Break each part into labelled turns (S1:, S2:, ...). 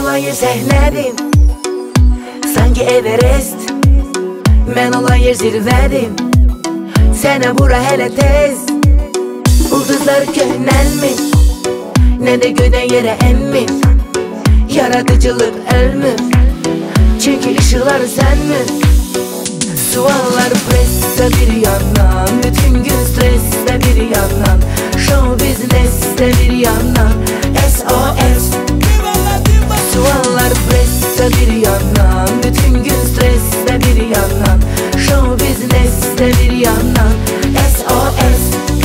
S1: olayı səhlədim, sanki Everest. Mən olan yer zirvədim, sənə bura hələ tez. Ulduzlar köhnəlmir, nə də göydən yerə ənmir. Yaradıcılıq ölmür, çünki ışıqları sənmir. Suallar presdə bir yandan, bütün gün stressdə bir yandan, show businessdə bir yandan, SOS. Suallar presdə bir yandan, bütün gün stressdə bir yandan, show businessdə bir yandan, SOS.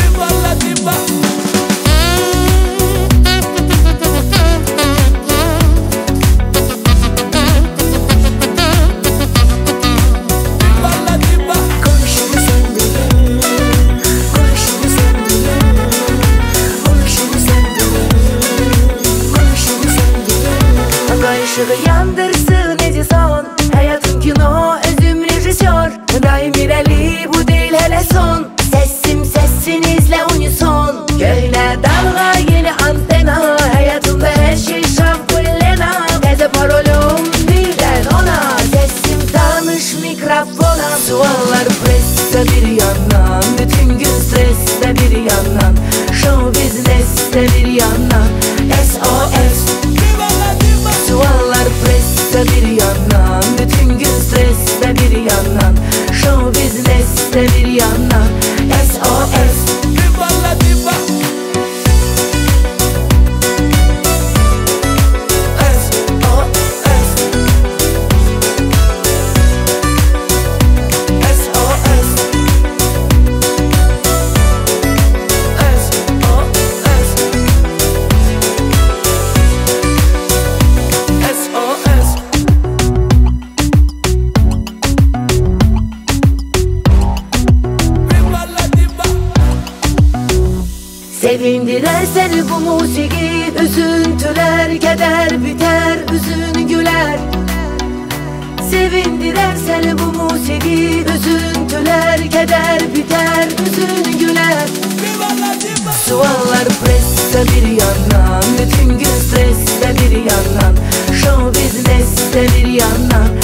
S1: Işığı yandırsın Edison, hayatım kino, özüm rejisör. Daim irəli, bu değil hele son. Sesim sesinizle unison. Köhnə dalga, yeni antena, hayatımda her şey şampullena. Təzə parolum birden ona, sesim tanış mikrofona. Suallar presdə bir yandan, bütün gün stressdə bir yandan, show businessdə bir yandan, SOS. Suallar presdə bir yandan, bütün gün stressdə bir yandan, show businessdə bir yandan, SOS. Sevindirer seni bu musiki, üzüntüler keder biter, üzün güler. Sevindirer seni bu musiki, üzüntüler keder biter, üzün güler. Suallar presdə bir yandan, bütün gün stressdə bir yandan, show businessdə bir yandan,